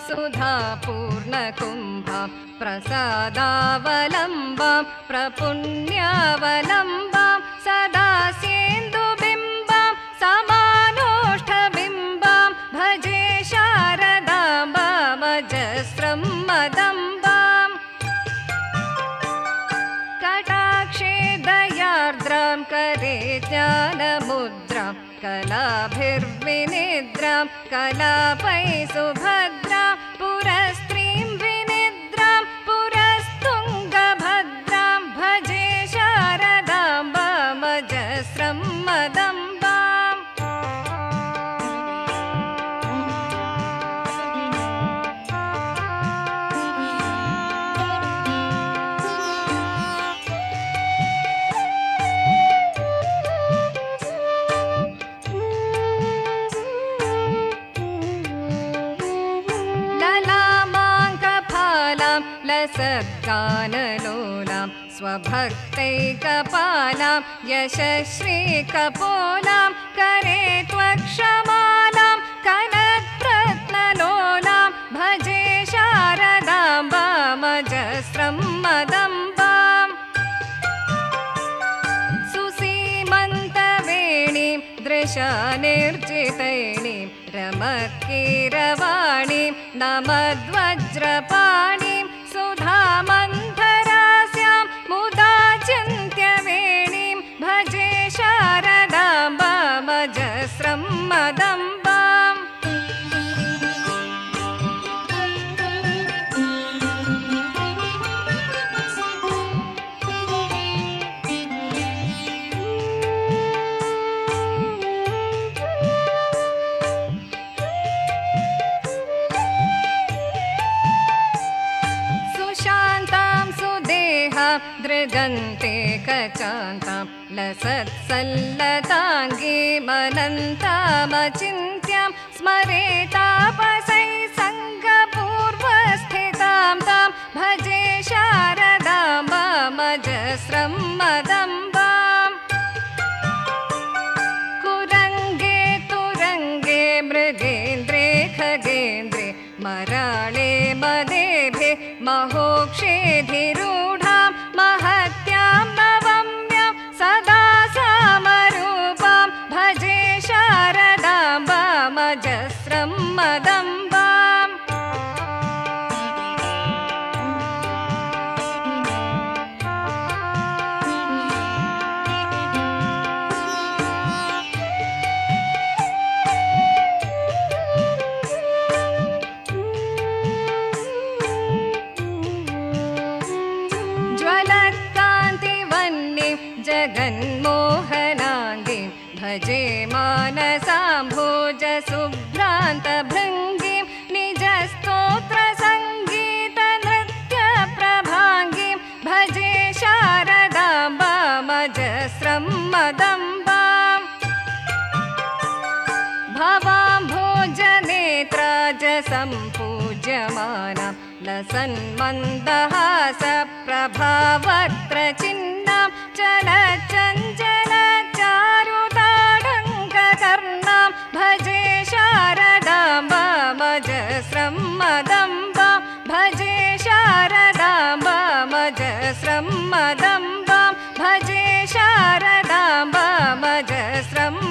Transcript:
सुधापूर्णकुम्भां प्रसादावलम्बां प्रपुण्यावलम्बां सदा सेन्दुबिम्बां समानोष्ठबिम्बां भजे शारदाम्बामजस्रं मदम्बाम् कटाक्षे दयार्द्रां करे ज्ञानमुद्रां कलाभिर्विनिद्रां कलापै सुभद्रां पुरस्त्रीं विनिद्रां पुरस्तुङ्गभद्रां भजे शारदाम्बामजस्रं मदम्बाम् लसद्गानलोलां स्वभक्तैकपालां यशश्रीकपोलां करे त्वक्षमालां कनत्रत्नलोलां भजे शारदाम्बामजस्रं मदम्बाम् सुसीमन्तवेणीं दृशानिर्जितैणीं रमत्कीरवाणीं नमद्वज्रपाणीं सुधामन्थरास्यां मुदा चिन्त्यवेणीं भजे शारदाम्बामजस्रं मदम्बाम् दृगन्ते कचान्तां लसत्सल्लताङ्गीमनन्तामचिन्त्यां स्मरेतापसै सङ्गपूर्वस्थितां तां भजे शारदाम्बामजस्रं मदम्बाम् कुरङ्गे तुरङ्गे मृगेन्द्रे खगेन्द्रे मराळे मदेभे महोक्षेधिरूढां महत्यां नवम्यां सदा सामरूपां भजे शारदाम्बामजस्रं मदम्बाम् जगन्मोहनाङ्गीं भजे मानसाम्भोजशुभ्रान्तभृङ्गीं निजस्तोत्रसङ्गीतनृत्यप्रभाङ्गीं भजे शारदाम्बामजस्रं मदम्बाम् भवाम्भोजनेत्राजसम्पूज्यमानां लसन्मन्दहासप्रभावक्त्रचिह्नां चलच्चञ्चलचारुताडङ्ककर्णां भजे शारदाम्बामजस्रं मदम्बां भजे शारदाम्बामजस्रं मदम्बां भजे शारदाम्बामजस्रं